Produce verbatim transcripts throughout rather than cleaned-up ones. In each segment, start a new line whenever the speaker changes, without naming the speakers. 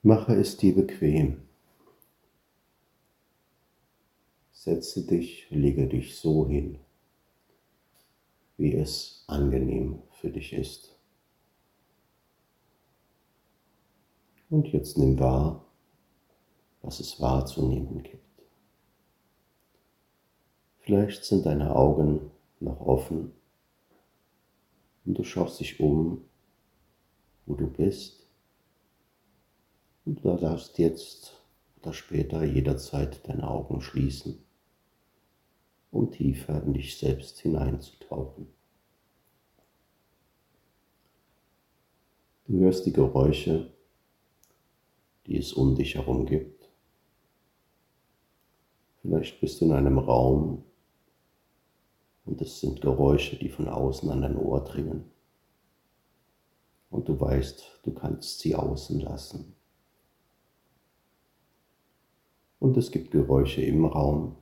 Mache es dir bequem. Setze dich, lege dich so hin, wie es angenehm für dich ist. Und jetzt nimm wahr, was es wahrzunehmen gibt. Vielleicht sind deine Augen noch offen und du schaust dich um, wo du bist. Und du darfst jetzt oder später jederzeit deine Augen schließen, um tiefer in dich selbst hineinzutauchen. Du hörst die Geräusche, die es um dich herum gibt. Vielleicht bist du in einem Raum und es sind Geräusche, die von außen an dein Ohr dringen. Und du weißt, du kannst sie außen lassen. Und es gibt Geräusche im Raum,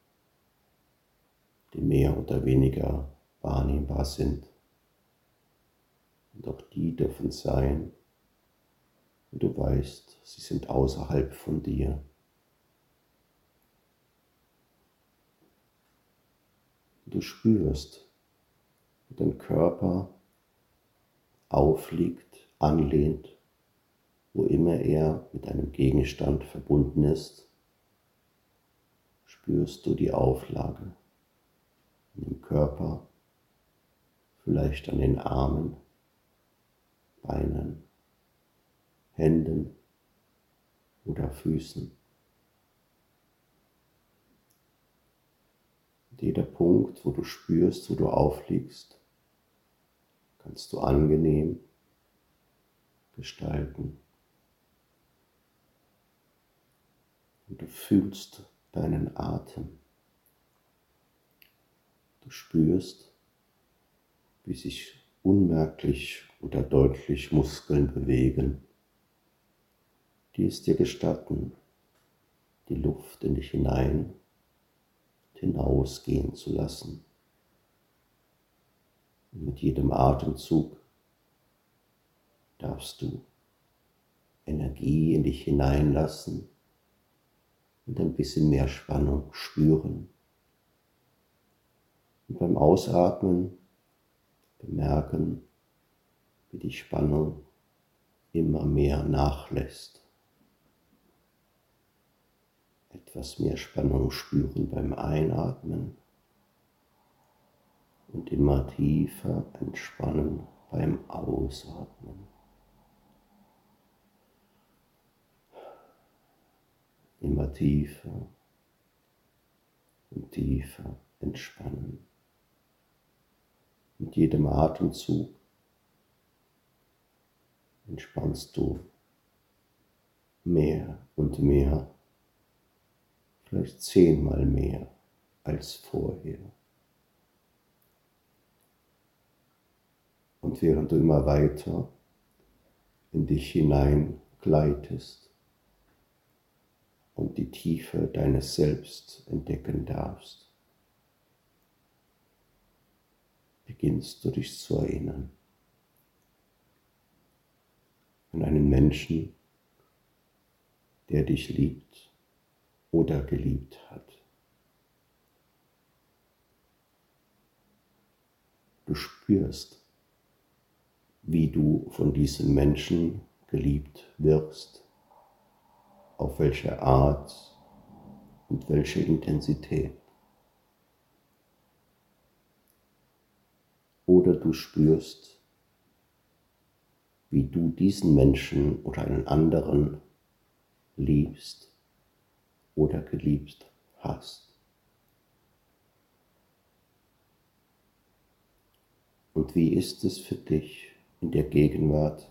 die mehr oder weniger wahrnehmbar sind. Und auch die dürfen sein. Und du weißt, sie sind außerhalb von dir. Und du spürst, wie dein Körper aufliegt, anlehnt, wo immer er mit einem Gegenstand verbunden ist, spürst du die Auflage in dem Körper, vielleicht an den Armen, Beinen, Händen oder Füßen. Und jeder Punkt, wo du spürst, wo du aufliegst, kannst du angenehm gestalten. Und du fühlst deinen Atem. Du spürst, wie sich unmerklich oder deutlich Muskeln bewegen, die es dir gestatten, die Luft in dich hinein und hinausgehen zu lassen. Und mit jedem Atemzug darfst du Energie in dich hineinlassen und ein bisschen mehr Spannung spüren. Und beim Ausatmen bemerken, wie die Spannung immer mehr nachlässt. Etwas mehr Spannung spüren beim Einatmen und immer tiefer entspannen beim Ausatmen. Immer tiefer und tiefer entspannen. Mit jedem Atemzug entspannst du mehr und mehr, vielleicht zehnmal mehr als vorher. Und während du immer weiter in dich hinein gleitest und die Tiefe deines Selbst entdecken darfst, beginnst du dich zu erinnern an einen Menschen, der dich liebt oder geliebt hat. Du spürst, wie du von diesem Menschen geliebt wirst, auf welche Art und welche Intensität. Oder du spürst, wie du diesen Menschen oder einen anderen liebst oder geliebt hast. Und wie ist es für dich in der Gegenwart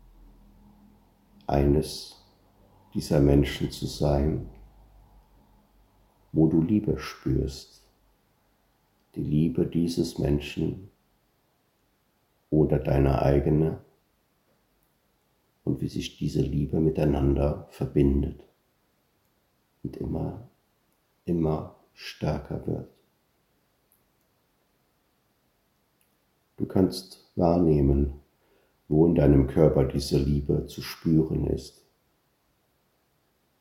eines dieser Menschen zu sein, wo du Liebe spürst, die Liebe dieses Menschen oder deine eigene, und wie sich diese Liebe miteinander verbindet und immer, immer stärker wird. Du kannst wahrnehmen, wo in deinem Körper diese Liebe zu spüren ist.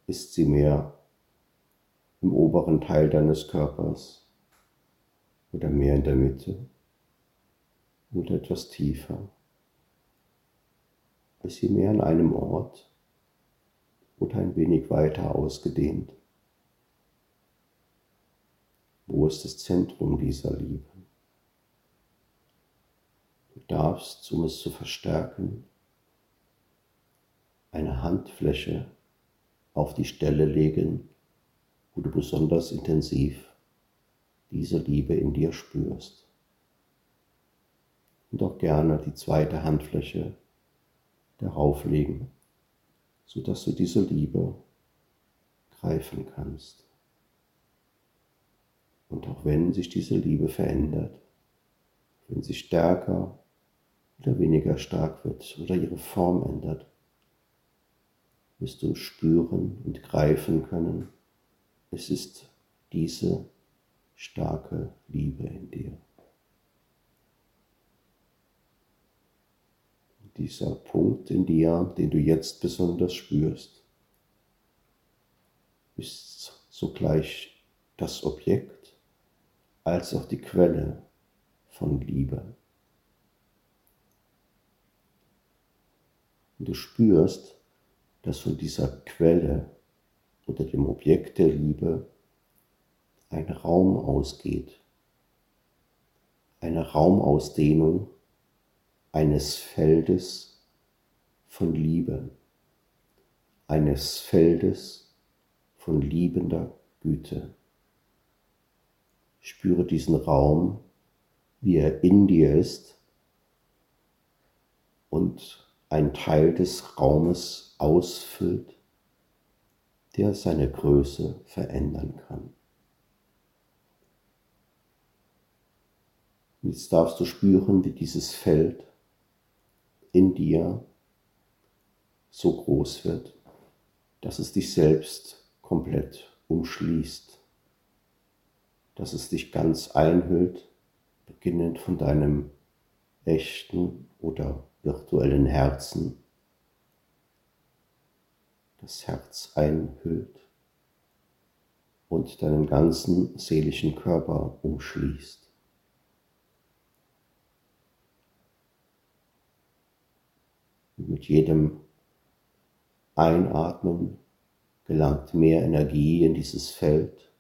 Ist sie mehr im oberen Teil deines Körpers oder mehr in der Mitte oder etwas tiefer? Ist sie mehr an einem Ort oder ein wenig weiter ausgedehnt? Wo ist das Zentrum dieser Liebe? Du darfst, um es zu verstärken, eine Handfläche auf die Stelle legen, wo du besonders intensiv diese Liebe in dir spürst. Und auch gerne die zweite Handfläche darauf legen, sodass du diese Liebe greifen kannst. Und auch wenn sich diese Liebe verändert, wenn sie stärker oder weniger stark wird oder ihre Form ändert, wirst du spüren und greifen können, es ist diese starke Liebe in dir. Dieser Punkt in dir, den du jetzt besonders spürst, ist sogleich das Objekt als auch die Quelle von Liebe. Und du spürst, dass von dieser Quelle oder dem Objekt der Liebe ein Raum ausgeht, eine Raumausdehnung eines Feldes von Liebe, eines Feldes von liebender Güte. Spüre diesen Raum, wie er in dir ist und ein Teil des Raumes ausfüllt, der seine Größe verändern kann. Jetzt darfst du spüren, wie dieses Feld in dir so groß wird, dass es dich selbst komplett umschließt, dass es dich ganz einhüllt, beginnend von deinem echten oder virtuellen Herzen, das Herz einhüllt und deinen ganzen seelischen Körper umschließt. Und mit jedem Einatmen gelangt mehr Energie in dieses Feld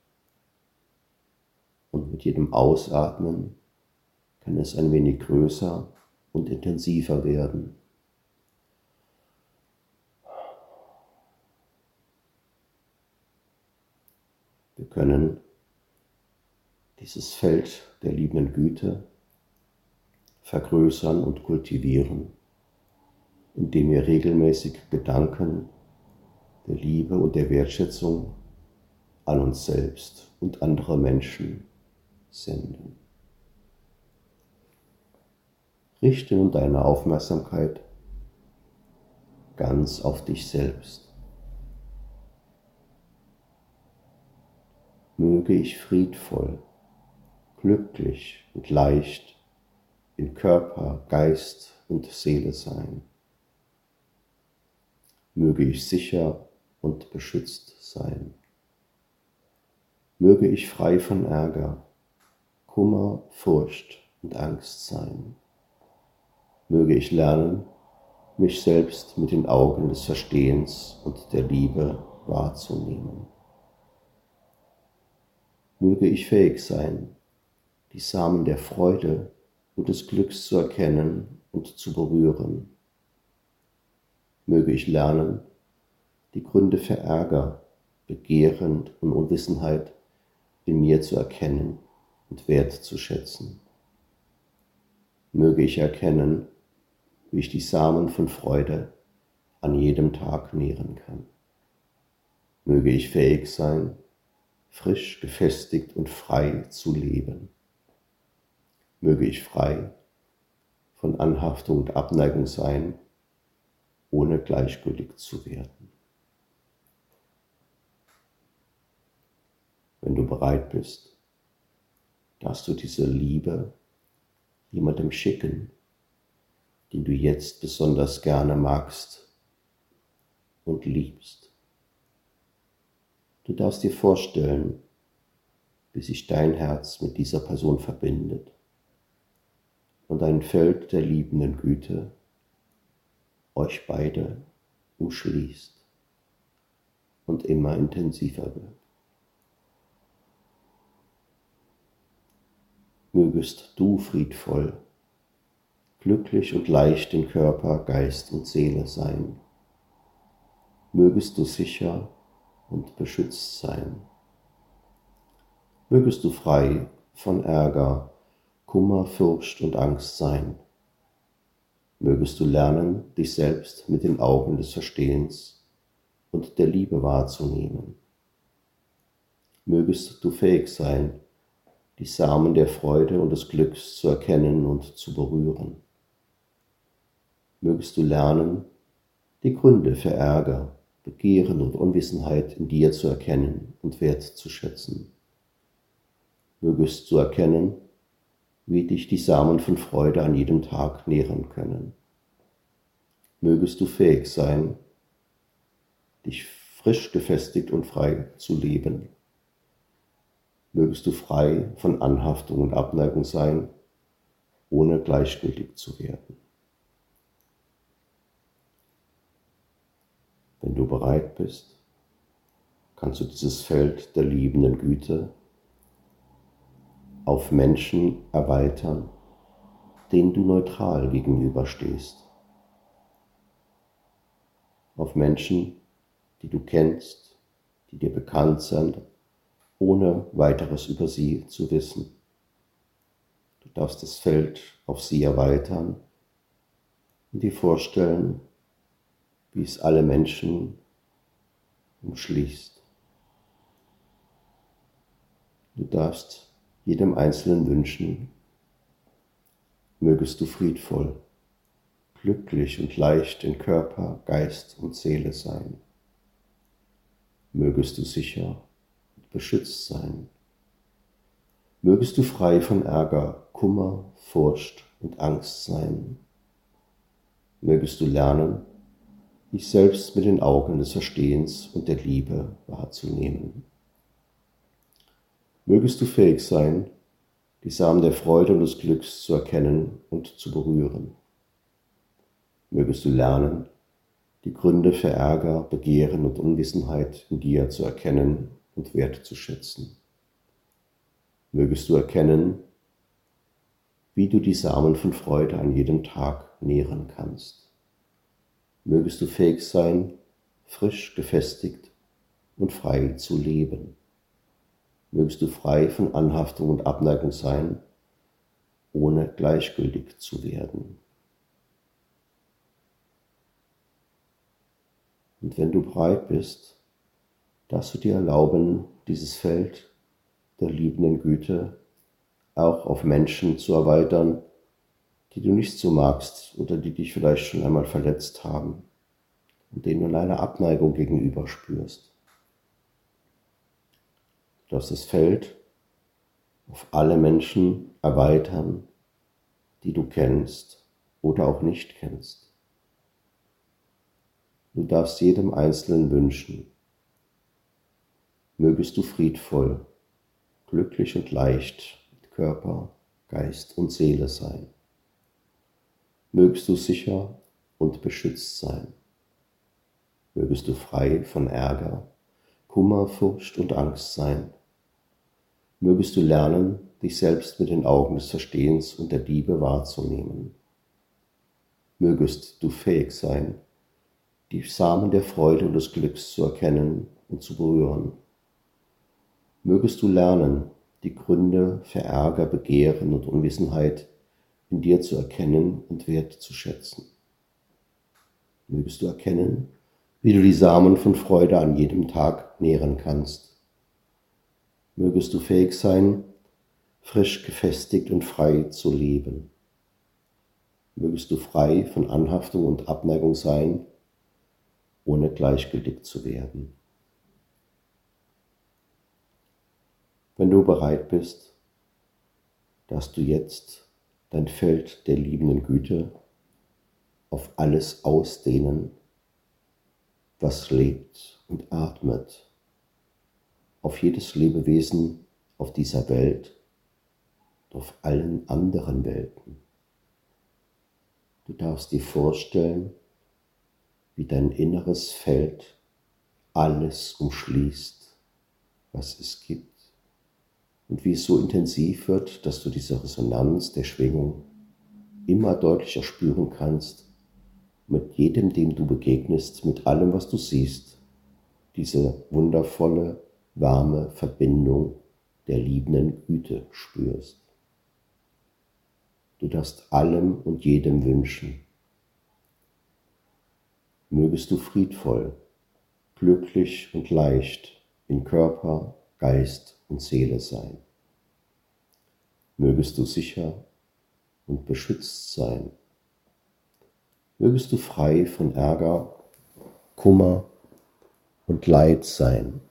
und mit jedem Ausatmen kann es ein wenig größer und intensiver werden. Wir können dieses Feld der liebenden Güte vergrößern und kultivieren, indem wir regelmäßig Gedanken der Liebe und der Wertschätzung an uns selbst und andere Menschen senden. Richte nun deine Aufmerksamkeit ganz auf dich selbst. Möge ich friedvoll, glücklich und leicht in Körper, Geist und Seele sein. Möge ich sicher und beschützt sein. Möge ich frei von Ärger, Kummer, Furcht und Angst sein. Möge ich lernen, mich selbst mit den Augen des Verstehens und der Liebe wahrzunehmen. Möge ich fähig sein, die Samen der Freude und des Glücks zu erkennen und zu berühren. Möge ich lernen, die Gründe für Ärger, Begehren und Unwissenheit in mir zu erkennen und wertzuschätzen. Möge ich erkennen, wie ich die Samen von Freude an jedem Tag nähren kann. Möge ich fähig sein, frisch, gefestigt und frei zu leben. Möge ich frei von Anhaftung und Abneigung sein, ohne gleichgültig zu werden. Wenn du bereit bist, darfst du diese Liebe jemandem schicken, den du jetzt besonders gerne magst und liebst. Du darfst dir vorstellen, wie sich dein Herz mit dieser Person verbindet und ein Feld der liebenden Güte euch beide umschließt und immer intensiver wird. Mögest du friedvoll, glücklich und leicht in Körper, Geist und Seele sein. Mögest du sicher und beschützt sein. Mögest du frei von Ärger, Kummer, Furcht und Angst sein. Mögest du lernen, dich selbst mit den Augen des Verstehens und der Liebe wahrzunehmen. Mögest du fähig sein, die Samen der Freude und des Glücks zu erkennen und zu berühren. Mögest du lernen, die Gründe für Ärger, Begehren und Unwissenheit in dir zu erkennen und wertzuschätzen. Mögest du erkennen, wie dich die Samen von Freude an jedem Tag nähren können. Mögest du fähig sein, dich frisch, gefestigt und frei zu leben. Mögest du frei von Anhaftung und Abneigung sein, ohne gleichgültig zu werden. Wenn du bereit bist, kannst du dieses Feld der liebenden Güte auf Menschen erweitern, denen du neutral gegenüberstehst. Auf Menschen, die du kennst, die dir bekannt sind, ohne weiteres über sie zu wissen. Du darfst das Feld auf sie erweitern und dir vorstellen, wie es alle Menschen umschließt. Du darfst jedem Einzelnen wünschen, mögest du friedvoll, glücklich und leicht in Körper, Geist und Seele sein. Mögest du sicher und beschützt sein. Mögest du frei von Ärger, Kummer, Furcht und Angst sein. Mögest du lernen, dich selbst mit den Augen des Verstehens und der Liebe wahrzunehmen. Mögest du fähig sein, die Samen der Freude und des Glücks zu erkennen und zu berühren. Mögest du lernen, die Gründe für Ärger, Begehren und Unwissenheit in dir zu erkennen und wertzuschätzen. Mögest du erkennen, wie du die Samen von Freude an jedem Tag nähren kannst. Mögest du fähig sein, frisch, gefestigt und frei zu leben. Mögest du frei von Anhaftung und Abneigung sein, ohne gleichgültig zu werden. Und wenn du bereit bist, darfst du dir erlauben, dieses Feld der liebenden Güte auch auf Menschen zu erweitern, die du nicht so magst oder die dich vielleicht schon einmal verletzt haben und denen du eine Abneigung gegenüber spürst. Du darfst das Feld auf alle Menschen erweitern, die du kennst oder auch nicht kennst. Du darfst jedem Einzelnen wünschen, mögest du friedvoll, glücklich und leicht mit Körper, Geist und Seele sein. Mögest du sicher und beschützt sein. Mögest du frei von Ärger, Kummer, Furcht und Angst sein. Mögest du lernen, dich selbst mit den Augen des Verstehens und der Liebe wahrzunehmen. Mögest du fähig sein, die Samen der Freude und des Glücks zu erkennen und zu berühren. Mögest du lernen, die Gründe für Ärger, Begehren und Unwissenheit in dir zu erkennen und wertzuschätzen. Mögest du erkennen, wie du die Samen von Freude an jedem Tag nähren kannst. Mögest du fähig sein, frisch, gefestigt und frei zu leben. Mögest du frei von Anhaftung und Abneigung sein, ohne gleichgültig zu werden. Wenn du bereit bist, darfst du jetzt dein Feld der liebenden Güte auf alles ausdehnen, was lebt und atmet. auf jedes Lebewesen auf dieser Welt und auf allen anderen Welten. Du darfst dir vorstellen, wie dein inneres Feld alles umschließt, was es gibt, und wie es so intensiv wird, dass du diese Resonanz der Schwingung immer deutlicher spüren kannst, mit jedem, dem du begegnest, mit allem, was du siehst, diese wundervolle, warme Verbindung der liebenden Güte spürst. Du darfst allem und jedem wünschen: Mögest du friedvoll, glücklich und leicht in Körper, Geist und Seele sein. Mögest du sicher und beschützt sein. Mögest du frei von Ärger, Kummer und Leid sein.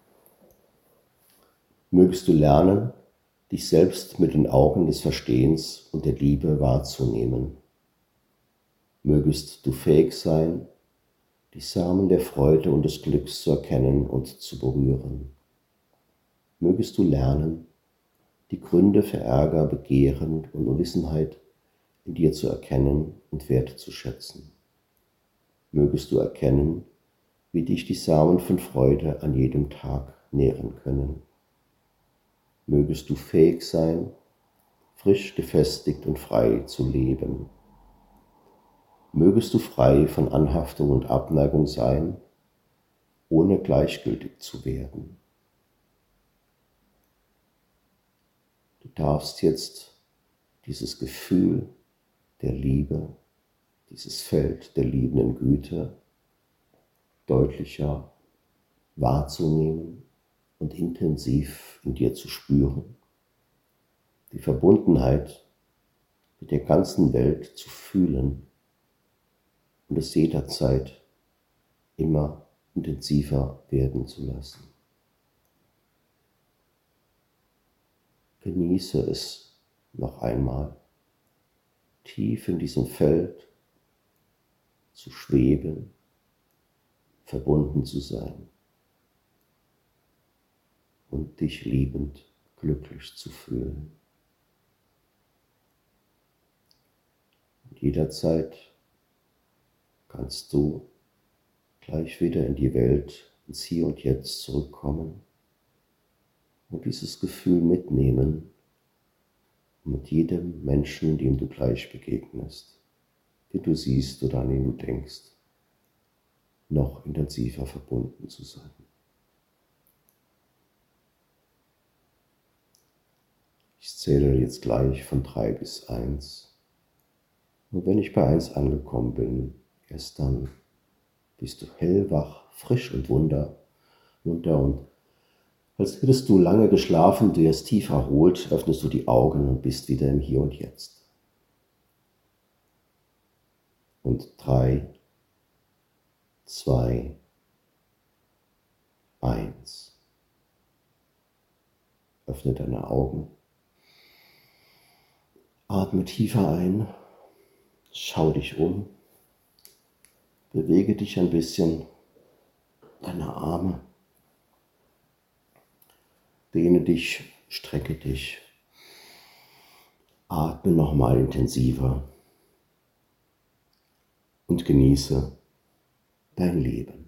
Mögest du lernen, dich selbst mit den Augen des Verstehens und der Liebe wahrzunehmen. Mögest du fähig sein, die Samen der Freude und des Glücks zu erkennen und zu berühren. Mögest du lernen, die Gründe für Ärger, Begehren und Unwissenheit in dir zu erkennen und wertzuschätzen. Mögest du erkennen, wie dich die Samen von Freude an jedem Tag nähren können. Mögest du fähig sein, frisch, gefestigt und frei zu leben. Mögest du frei von Anhaftung und Abneigung sein, ohne gleichgültig zu werden. Du darfst jetzt dieses Gefühl der Liebe, dieses Feld der liebenden Güte deutlicher wahrzunehmen und intensiv in dir zu spüren, die Verbundenheit mit der ganzen Welt zu fühlen und es jederzeit immer intensiver werden zu lassen. Genieße es noch einmal, tief in diesem Feld zu schweben, verbunden zu sein und dich liebend glücklich zu fühlen. Und jederzeit kannst du gleich wieder in die Welt, ins Hier und Jetzt zurückkommen und dieses Gefühl mitnehmen und mit jedem Menschen, dem du gleich begegnest, den du siehst oder an den du denkst, noch intensiver verbunden zu sein. Ich zähle jetzt gleich von drei bis eins. Und wenn ich bei eins angekommen bin, erst dann bist du hellwach, frisch und wunder, munter und als hättest du lange geschlafen, du erst tief erholt, öffnest du die Augen und bist wieder im Hier und Jetzt. Und drei, zwei, eins. Öffne deine Augen. Atme tiefer ein. Schau dich um. Bewege dich ein bisschen. Deine Arme. Dehne dich, strecke dich. Atme nochmal intensiver. Und genieße dein Leben.